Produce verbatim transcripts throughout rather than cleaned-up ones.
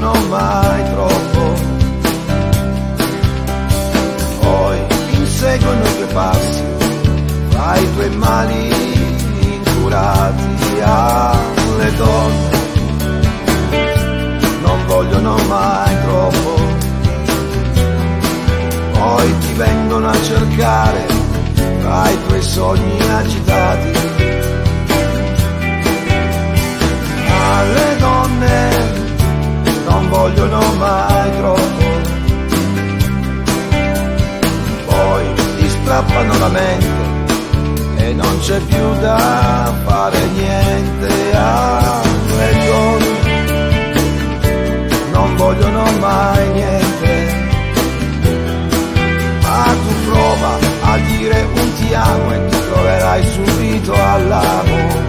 vogliono mai troppo, poi inseguono i tuoi passi, fra i tuoi mali incurati. Alle donne non vogliono mai troppo, poi ti vengono a cercare tra i tuoi sogni agitati. Alle donne non vogliono mai troppo, poi ti strappano la mente e non c'è più da fare niente. Alle donne non vogliono mai niente, ma tu prova a dire un ti amo e ti troverai subito all'amo.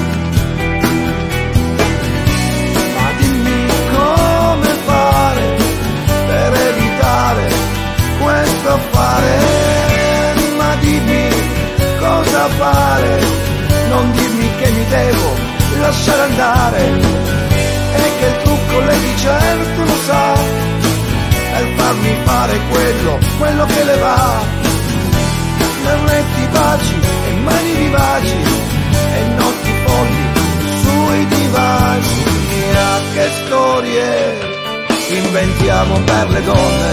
Ma dimmi come fare per evitare questo affare, ma dimmi cosa fare, non dirmi che mi devo lasciare andare, e che il trucco lei di certo lo sa, per farmi fare quello, quello che le va. Berretti, baci e mani vivaci e notti folli sui divani. A che storie inventiamo per le donne,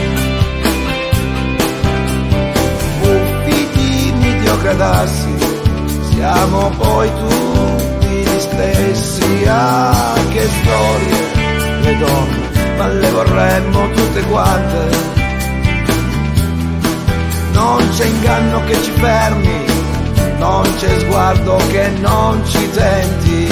buffi timidi o gradassi, siamo poi tutti gli stessi. A che storie le donne, ma le vorremmo tutte quante. Non c'è inganno che ci fermi, non c'è sguardo che non ci tenti.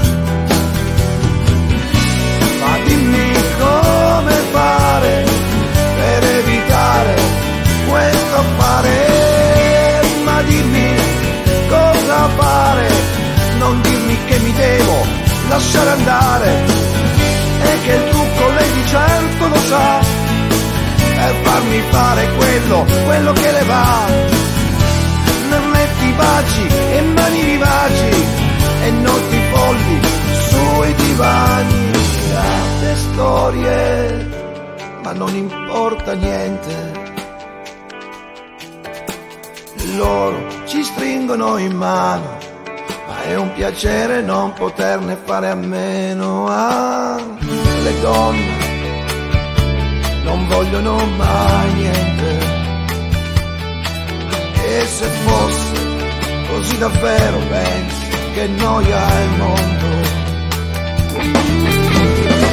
Ma dimmi come fare per evitare questo affare, ma dimmi cosa fare, non dirmi che mi devo lasciare andare, e che il trucco lei di certo lo sa, per farmi fare quello, quello che le va. Merletti, baci e mani vivaci e notti folli sui divani. Tante storie, ma non importa niente, loro ci stringono in mano, ma è un piacere non poterne fare a meno. Ah, le donne non vogliono mai niente, e se fosse così davvero pensi che noia è il mondo.